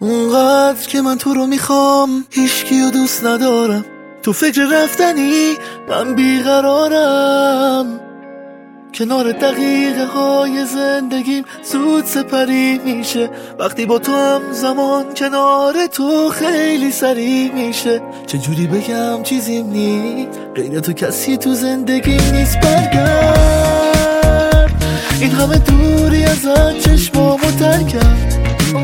اونقدر که من تو رو میخوام هیچکیو دوست ندارم، تو فکر رفتنی من بیقرارم. کنار دقیقه های زندگیم زود سپری میشه، وقتی با تو هم زمان کنار تو خیلی سریع میشه. چجوری بگم چیزیم نیست، غیر تو کسی تو زندگی نیست. برگرد، این همه دوری ازت چشمامو تر کرد.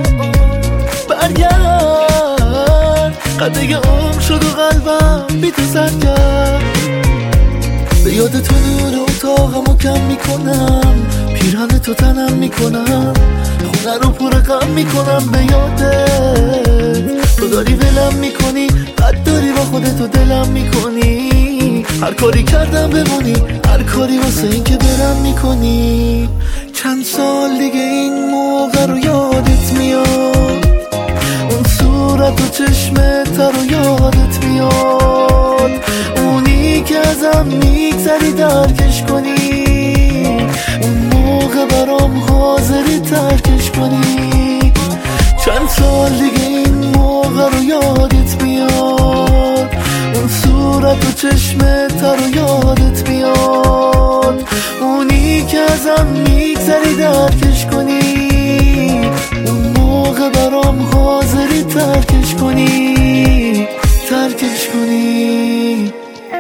برگرد، قده عمر شد و قلبم بی تو زد کرد. به یاد تو نور اتاقمو کم میکنم، پیرهن تو تنم میکنم، خونه رو پر غم میکنم. به یادت تو داری ولم میکنی، بد داری با خودتو دلم میکنی. هر کاری کردم بمونی، هر کاری واسه این که برم میکنی. چند سال دیگه این موقع رو یادت میاد، اون صورت و چشمت رو یادت میاد، اونی که ازم میگذری درکش کنی، اون موقع برام حاضری ترکش کنی. چند سال دیگه این موقع رو یادت میاد، اون صورت و چشمت رو یادت میاد، اونی که ازم میگذری درکش کنی، اون موقع برام حاضری ترکش کنی، ترکش کنی.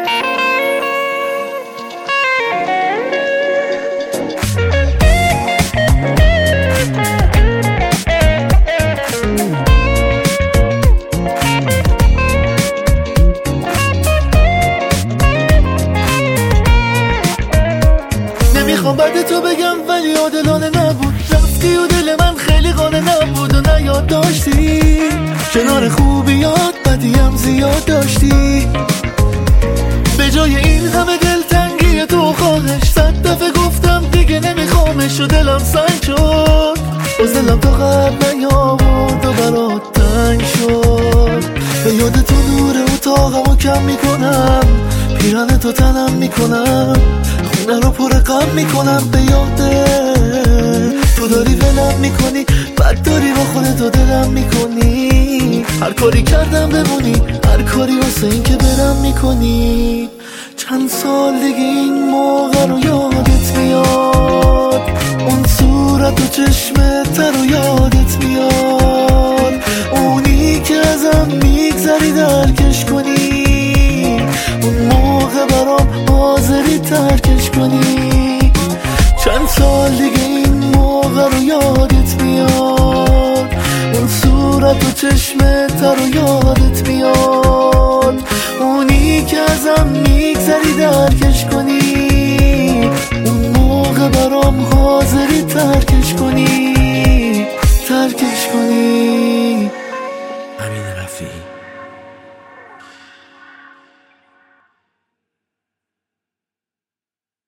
نمیخوام بعد تو بگم ولی عادلانه نبود، رفتی و دل من خیلی قانه نبود و نیاد داشتی. کنار خوبیات بدیم زیاد داشتی، به جای این همه دلتنگی تو خواهش 100 دفعه گفتم دیگه نمیخوامش و دلم سنگ شد. باز دلم تا قبل نیامد و برات تنگ شد. به یاد تو نور اتاقمو کم میکنم، پیرهن تو تنم میکنم، خونه رو پر غم میکنم. به یادت تو داری ولم میکنی، بد داری با خودتو دلم میکنی. هر کاری کردم بمونی، هر کاری واسه این که برم میکنی. چند سال دیگه این موقع رو یادت میاد، اون صورت و چشمت رو یادت میاد، اونی که ازم میگذری درکش کنی، اون موقع برام حاضری ترکش کنی. چند سال دیگه این موقع رو یادت میاد، اون صورت و چشمت رو یادت میاد، اونی که ازم میگذری درکش کنی، اون موقع برام حاضری